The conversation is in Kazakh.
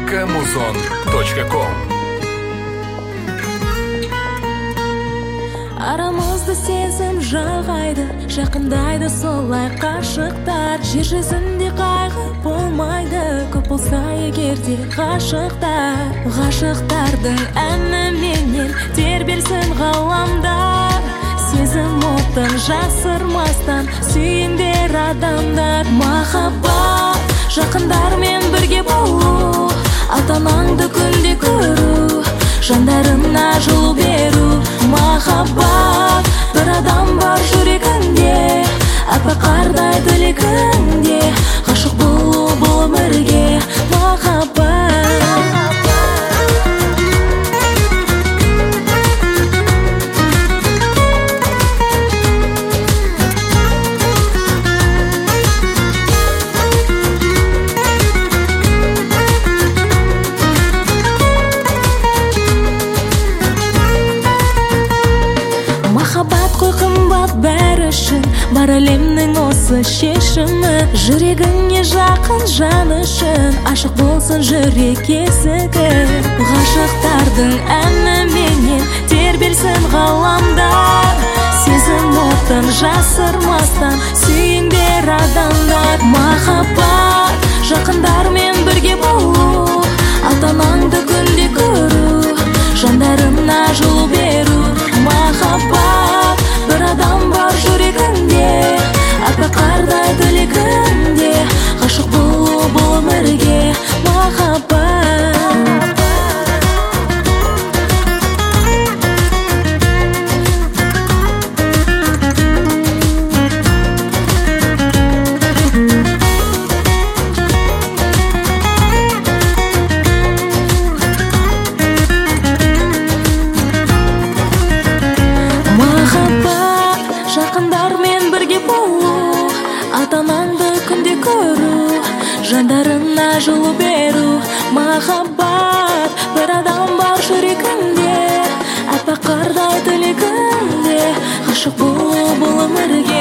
mk-muzon.com. Арамызды сезім жағайды, жақындайды солай қашықтар. Жер жүзінде қайғы болмайды, көп болса егерде ғашықтар. Ғашықтардың әніменен тербелсін ғаламдар. Сезім отын жасырмастан сүйіндер адамдар. Махаббат, жақындармен бірге болу, ата-анаңды күнде көру, жандарына жылу беру. Махаббат, бір адам бар жүрегінде, аппақ қардай тілегінде, ғашық болу бұл өмірге. Махаббат, қой қымбат бәрі үшін, бар әлемнің осы шешімі. Жүрегіңе жақын жан үшін, ашық болсын жүрек есігі. Ғашықтардың әніменен тербелсін ғаламдар. Сезім отын жасырмастан сүйіндер адамдар. Махаббат, жақындармен бірге болу, ата-анаңды күнде көру, жандарына жылу беру. Махаббат, бір адам бар жүрегінде, аппақ қардай тілегінде, ғашық болу бұл өмірге. Махаббат, жақындармен бірге болу, ата-анаңды күнде көру, жандарына жылу беру. Махаббат, бір адам бар жүрегінде, аппақ қардай тілегінде, ғашық болу бұл өмірге.